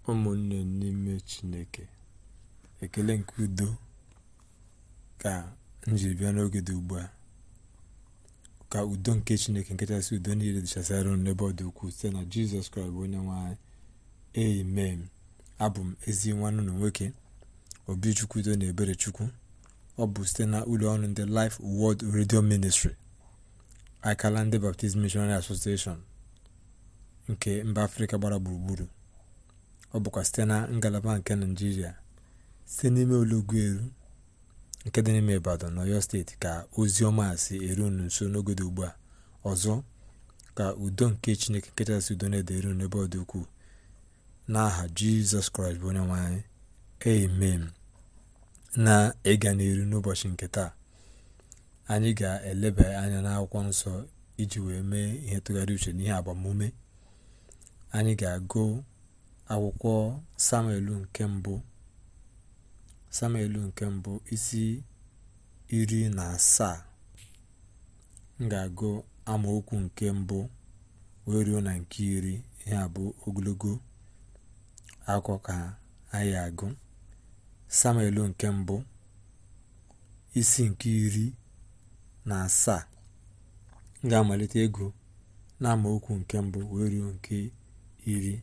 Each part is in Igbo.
ụmụnne n'ime Chineke, ekele nke udo ka m jiri bịa n'oge dị ugbu a. Ka udo nke Chineke nke kachasị udo niile dịchasịara unu n'ebe ọ dị ukwuu site na Jizọs Kraịst bụ onye nwe anyị. Amen. Abụ m ezi nwanne unu nwoke Obichukwu udo na ebere Chukwu. Ọ bụ site na ụlọ ọrụ ndị Life Word Radio Ministry, akala ndị Baptist Missionary Association nke mba Afrịka gbara gburugburu. Ọ bụkwa site na ngalaba nke Naịjirịa, site n'ime Ologweru nke dị n'ime Ibadan n'Ọyọ steeti, ka ozi ọma si eru unu nso n'oge dị ugbu a. Ọzọ, ka udo nke Chineke nke kachasị udo na-edere unu n'ebe ọ dị ukwuu n'aha Jizọs Kraịst bụ onye nwe anyị. Amen. Na ịga n'iru n'ụbọchị nke taa, anyị ga-eleba anya n'akwụkwọ nsọ iji wee mee ihe tụgharị uche n'ihe agbamume. Anyị ga-agụ akwụkwọ Samuel nke mbụ isi 17. M ga-agụ amaokwu nke mbụ wee ruo na nke 10. Ihe a bụ ogologo akụkọ ka anyị agụ. Samuel nke mbụ isi nke 17. M ga-amalite ego na amaokwu nke mbụ wee ruo nke 10.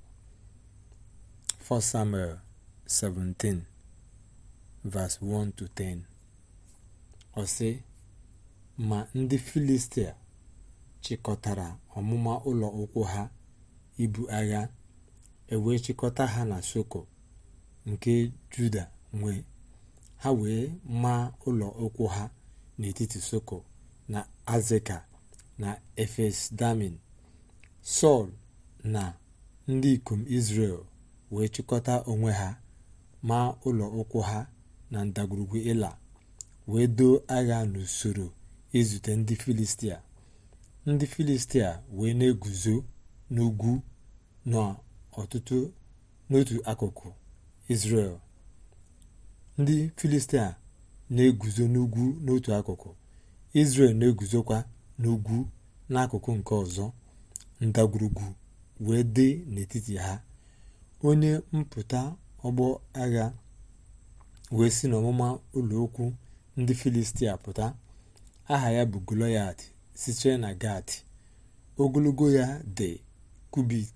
1 Samuel 17 verse 1-10. Ọ sị, ma ndị Filistia chịkọtara ọmụma ụlọ ụkwụ ha ibu agha, wee chịkọta ha na Soko nke Juda ha wee maa ụlọ ụkwụ ha n'etiti Soko na Azeka na Efes-Damin. Sọl na ndị ikom Izrel wee chịkọta onwe ha maa ụlọ ụkwụ ha na ndagwurugwu Ịla, wee doo agha n'usoro izute ndị Filistia. Ndị Filistia wee na-eguzo n'ugwu n'otu akụkụ Izrel. Ndị Filistia na-eguzo n'ugwu n'otu akụkụ, Izrel na-eguzokwa n'ugwu n'akụkụ nke ọzọ. Ndagwurugwu wee dị n'etiti ha. Onye mpụta ọgbọ agha wee si n'ọmụma ụlọ okwu ndị Filistia pụta. Aha ya bụ Goloyat, sitere na Gat. Ogologo ya dị kubit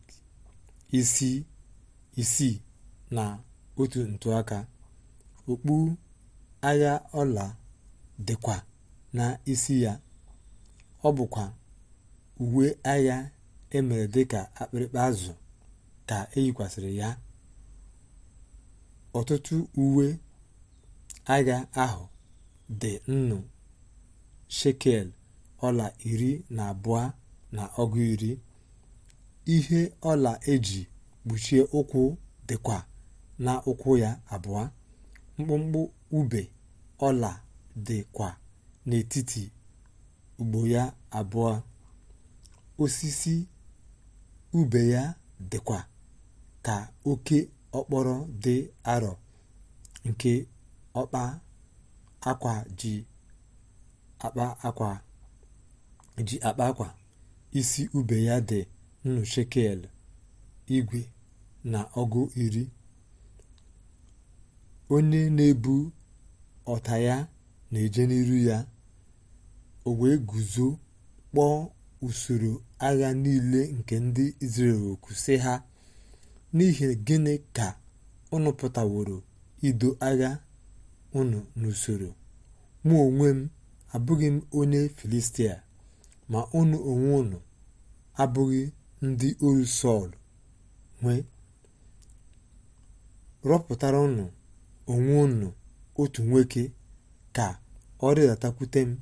6 na otu ntụaka. Okpu agha ọla dịkwa na isi ya. Ọ bụkwa uwe agha emere dịka akpịrịkpa azụ ka eyikwasịrị ya. Ọtụtụ uwe agha ahụ dị nnu shekel ọla 12 na ọgụ 10. Ihe ọla eji kpuchie ụkwụ dịkwa na ụkwụ ya abụọ. Mkpụmkpụ ube ọla dịkwa n'etiti ugbo ya abụọ. Osisi ube ya dịkwa ka oke ọkpọrọ dị arọ nke ọkpa akwa ji akpa akwa. Isi ube ya dị nnu shekel igwe na ọgụ 10. Onye na-ebu ọta ya na-eje n'iru ya. O wee guzo kpọọ usoro agha niile nke ndị Izrel oku sị ha, n'ihi gịnị ka unu pụtaworo ido agha unu n'usoro? Mụ onwe m abụghị m onye Filistia, ma unu onwe unu abụghị ndị oru Sọl. Rọpụtara unu onwe unu otu nwoke ka ọ rịdatakwute m.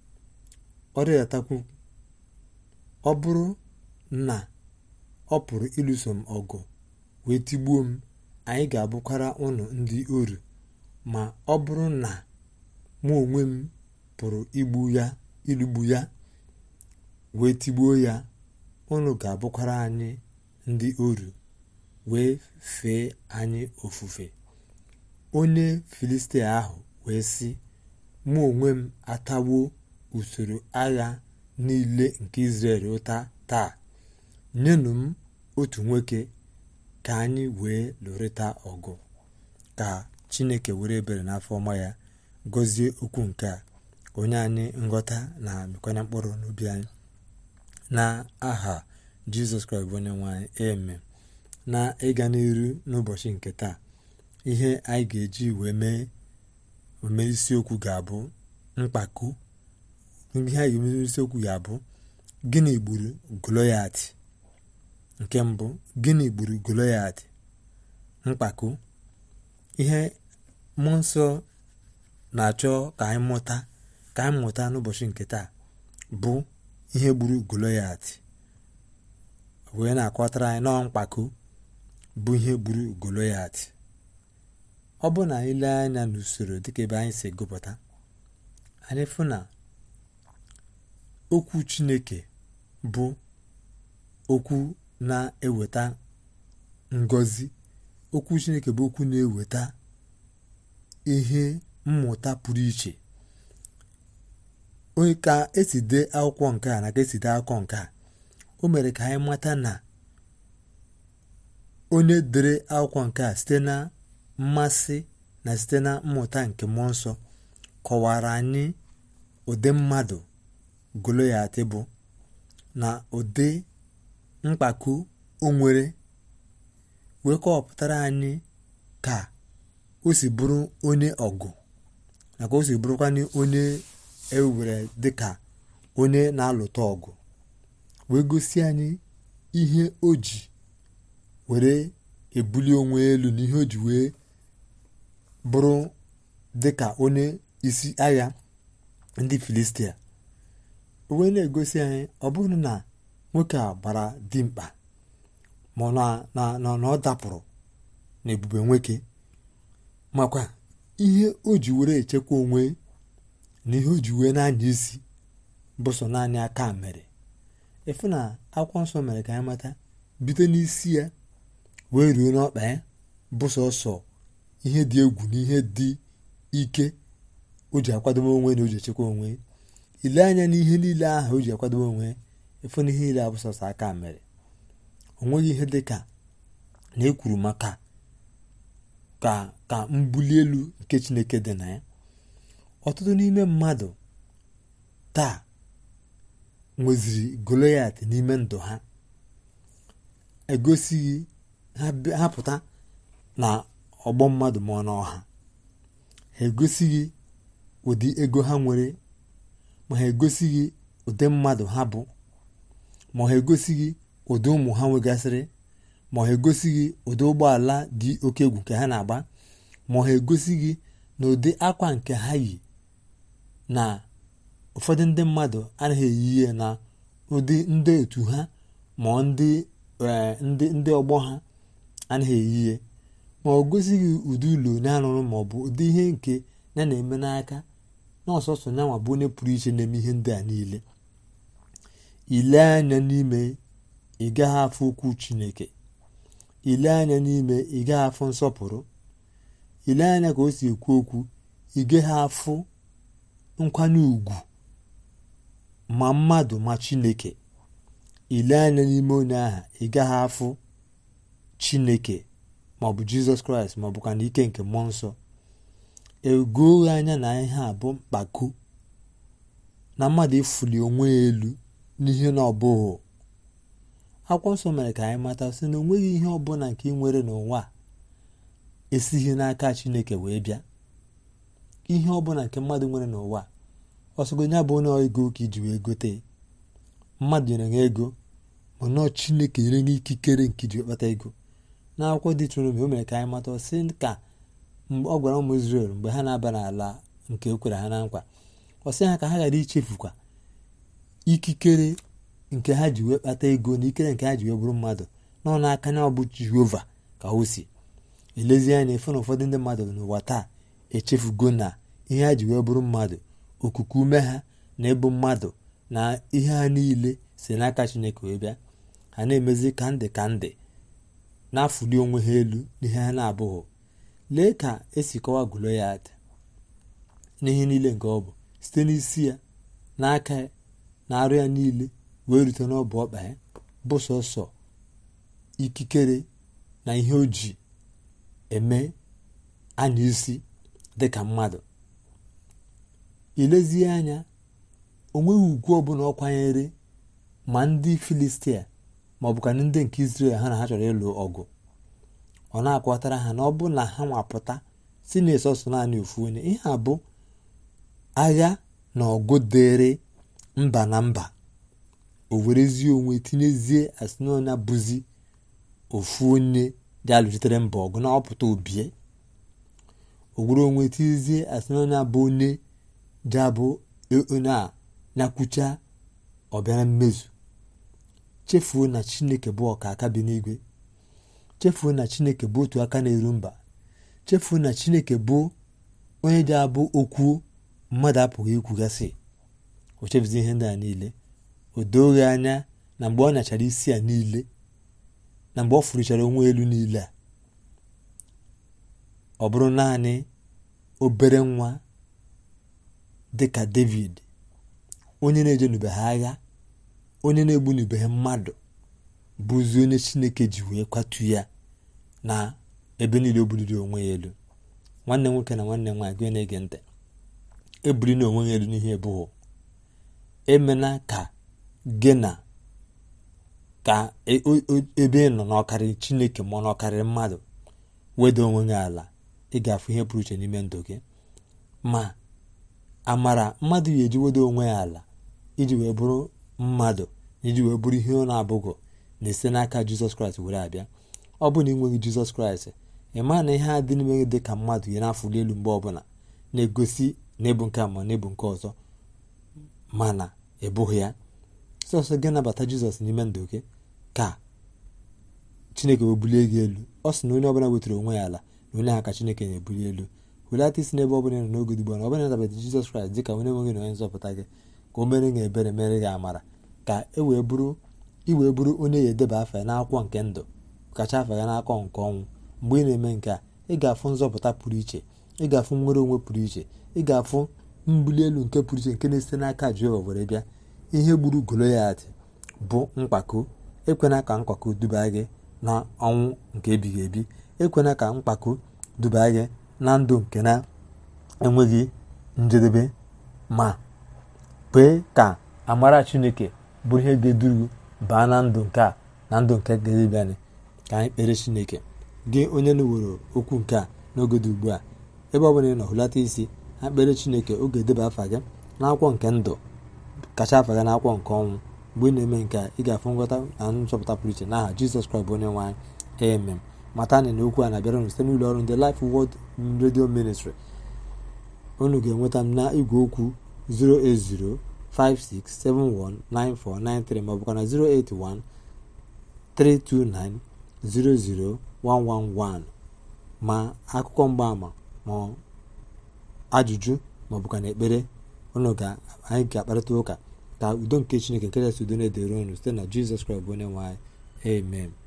Ọ bụrụ na ọ pụrụ ịlụso m ọgụ wee tigbuo m, anyị ga-abụkwara unu ndị oru. Ma ọ bụrụ na mụ onwe m pụrụ ilugbu ya wee tigbuo ya, unu ga-abụkwara anyị ndị oru wee fee anyị ofufe. Onye Filistia ahụ wee sị, mụ onwe m atawo usoro agha niile nke Izrel ụta taa. Nyenụ m otu nwoke ka anyị wee lụrịta ọgụ, ka Chineke were ebere n'afọ ọma ya gọzie okwu nke a, onye anyị nghọta na mịkwanye mkpụrụ n'obi anyị, na aha Jizọs Kraịst bụ onye nwe anyị, amen. Na ịga n'iru n'ụbọchị nke taa, ihe anyị ga-eji wee mee isiokwu ga-abụ mkpako. Ihe anyị ga-eme isiokwu ga-abụ gịnị gburu Goloyat. Nke mbụ, gịnị gburu Goloyat? Mkpako. Ihe mmụọ nsọ na-achọ ka anyị mụta n'ụbọchị nke taa bụ ihe gburu Goloyat, wee na-akọtara anyị nọọ mkpako bụ ihe gburu Goloyat. Ọ bụ na ile anya n'usoro dịka ebe anyị si gụpụta, anyị fụ na okwu Chineke bụ okwu na-eweta ngọzi. Okwu Chineke bụ okwu na-eweta ihe mmụta pụrụ iche. Onye ka esi dee akwụkwọ nke a na ka esi dee akwụkwọ nke a, o mere ka anyị mata na onye dere akwụkwọ nke a site na mmasị na site na mmụta nke mmụọ nsọ kọwara anyị ụdị mmadụ Goloyat bụ, na ụdị mkpako o nwere, wee kọwapụtara anyị ka o si bụrụ onye ọgụ, na ka o si bụrụkwa onye ewere dịka onye na-alụta ọgụ, wee gosi anyị ihe o ji were ebuli onwe elu, na ihe o ji wee bụrụ dịka onye isi agha ndị Filistia. O wee na-egosi anyị ọ bụrụ na nwoke a gbara dimkpa, ma na ọ dapụrụ na ebube nwoke, makwa ihe o ji were echekwa onwe na ihe o ji wee na-anya isi bụ sọ naanị aka mere. Efu na akwụkwọ nsọ mere ka anyị mata bido n'isi ya wee ruo n'ọkpa ya bụ sọsọ ihe dị egwu na ihe dị ike o ji akwadobe onwe na o ji echekwa onwe. Ile anya n'ihe niile ahụ o ji akwadobe onwe, efu na ihe niile abụ sọsọ aka mere. O nweghị ihe dị ka na ekwuru maka ka mbuli elu nke Chineke dị na ya. Ọtụtụ n'ime mmadụ taa nweziri Goloyat n'ime ndụ ha, egosighị ha pụta na ọgbọ mmadụ ma ọ na ọha, ha egosighị ụdị ego ha nwere, ma ha egosighị ụdị mmadụ ha bụ, ma ha egosighị ụdị ụmụ ha nwegasịrị, ma ha egosighị ụdị ụgbọala dị oke egwu nke ha na-agba, ma ha egosighị na ụdị akwa nke ha yi, na ụfọdụ ndị mmadụ anaghị eyi ya, na ụdị ndị otu ha ma ndị ọgbọ ha anaghị eyi ya, ma ọ gosighị ụdị ụlọ na-arụrụ, ma ọ bụ ụdị ihe nke ya na-eme n'aka, na ọsọsọ ya nwa bụ onye pụrụ iche na-eme ihe ndị a niile. Ile anya n'ime, ị gaghị afụ okwu Chineke. Ile anya n'ime, ị gaghị afụ nsọpụrụ. Ile anya ka o si ekwu okwu, ị gaghị afụ nkwanye ugwu ma mmadụ ma Chineke. Ile anya n'ime onye ahụ, ị gaghị afụ Chineke maọbụ Jizọs Kraịst, maọbụ ka na ike nke mmụọ nsọ. Egoghi anya na ihe a bụ mkpako, na mmadụ ifuli onwe elu n'ihe na ọbụghị. Akwụkwọ nsọ mere ka anyị mata sị na onweghị ihe ọbụla nke ị nwere n'ụwa esighị n'aka Chineke wee bịa. Ihe ọbụla nke mmadụ nwere n'ụwa, ọsọgonya bụ onye ego ka iji wee gote. Mmadụ nyere ha ego, mana Chineke nyere ha ikikere nke iji kpata ego. N'akwụkwọ Deuteronomy o mere ka anyị mata sị ka mgbe ọ gwara ụmụ Izrel mgbe ha na-aba n'ala nke o kwere ha na nkwa, ọ sị ha ka ha ghara ichefukwa ikikere nke ha ji wee kpata ego, na ikere nke ha ji wee bụrụ mmadụ, nọ n'aka ya ọ bụ Jehova ka o si. Elezie anya efu na ụfọdụ ndị mmadụ n'ụwa taa echefugo na ihe ha ji wee bụrụ mmadụ, okuku ume ha na ịbụ mmadụ, na ihe ha niile si n'aka Chineke wee bịa. Ha na-emezi ka ndị na-afụli onwe ha elu n'ihe ha na-abụghị. Lee ka esi kọwa Goloyat n'ihe niile nke ọ bụ, site n'isi ya, n'aka ya, na arụ ya niile, wee rute n'ọbụ ọkpa ya, bụ sọsọ ikikere na ihe o ji eme anya isi dịka mmadụ. Ilezie anya, o nweghị ugwu ọbụla ọ kwanyere ma ndị Filistia ma ọ bụkwa ndị nke Izrel ha na ha chọrọ ịlụ ọgụ. Ọ na-akọwatara ha na ọ bụ na ha nwapụta si na-esọsọ naanị ofu onye, ihe a bụ agha na ọgụ dịrị mba na mba. O werezie onwe tinyezie asịnonya bụzi ofu onye dị alụchitere mba ọgụ na ọpụta obie. O were onwe tinyezie asịnonya bụ onye ji abụ onye a nyakwucha ọbịara mmezu. Chefuo na Chineke bụ ọka aka bi n'igwe. Chefuo na Chineke bụ otu aka na-eru mba. Chefuo na Chineke bụ onye ji abụ okwu mmadụ apụghị ikwugasị. O chefuzi ihe ndị a niile. O doghị anya na mgbe ọ nyachara isi a niile, na mgbe ọ fụrụchara onwe elu niile a, ọ bụrụ naanị obere nwa dịka David, onye na-ejenubeghị agha, onye na-egbunubeghị mmadụ, bụzi onye Chineke ji wee kwatu ya na ebe niile o buliri onwe ya elu. Nwanne nwoke na nwanne nwaanyị gị na-ege ntị, ebuli na onwe ya elu n'ihe ebughị. Emena ka gị na ka ebe ị nọ n'ọkarị Chineke ma ọ n'ọkarị mmadụ weda onwe gị ala. Ị ga-afụ ihe pụrụ iche n'ime ndụ gị. Ma amara mmadụ ya eji weda onwe ya ala iji wee bụrụ mmadụ, iji wee bụrụ ihe ọ na-abụghị, na-ese n'aka Jizọs Kraịst were abịa. Ọ bụ na ị nweghị Jizọs Kraịst, ị ma na ihe a dị n'ime gị dị ka mmadụ ya na-afụli elu mgbe ọbụla, na-egosi na ebu nke a ma na ebu nke ọzọ, mana ebughị ya. Sọsọ gị nabata Jizọs n'ime ndụ gị ka Chineke wee bulie gị elu. Ọ sị na onye ọbụla wetara onwe ya ala na onye ha ka Chineke na-ebuli elu. Welata isi n'ebe ọbụla nọ n'oge ugbu a, na ọbụla nabata Jizọs Kraịst dị ka onye nwe gị na onye nzọpụta gị, ka o mere gị ebere, mere gị amara, ka i wee bụrụ onye ya edeba afa ya n'akwụkwọ nke ndụ, kacha afa ya n'aka nke ọnwụ. Mgbe ị na-eme nke a, ị ga-afụ nzọpụta pụrụ iche, ị ga-afụ nwere onwe pụrụ iche, ị ga-afụ mbuli elu nke pụrụ iche nke na-esite n'aka Jehova were bịa. Ihe gburu Goloyat bụ mkpako. Ekwena ka mkpako duba gị na ọnwụ nke ebighị ebi. Ekwena ka mkpako duba gị na ndụ nke na-enweghị njedebe. Ma kwee ka amara Chineke bụrụ ihe ga-eduru baa na ndụ nke a na ndụ nke ga-ebianị. Ka anyị kpere Chineke. Gị onye na-ewere okwu nke a n'oge dị ugbu a, ebe ọ bụla ị nọ, hụlata isi. Ha kpere Chineke oge edeba afa gị n'akwụkwọ nke ndụ, kacha afa gị n'akwụkwọ nke ọnwụ. Mgbe ị na-eme nke a, ị ga-afụ nghọta na nchọpụta pụrụ iche n'aha Jizọs Kraịst bụ onye nwe anyị. Amen. Mata na okwu a na-abịara unu site n'ụlọ ọrụ ndị Life Word Radio Ministry. Unu ga-enweta m na igwe okwu 08056719493 ma ọ bụkwa na 08132900111. ma akụkọ mgbaama ma ajụjụ ma ọ bụkwa na ekpere, anyị ga-akparịta ụka. Ka udo nke Chineke nke kachasị udo na-edere unu site na Jizọs Kraịst bụ onye nwe anyị. Amen.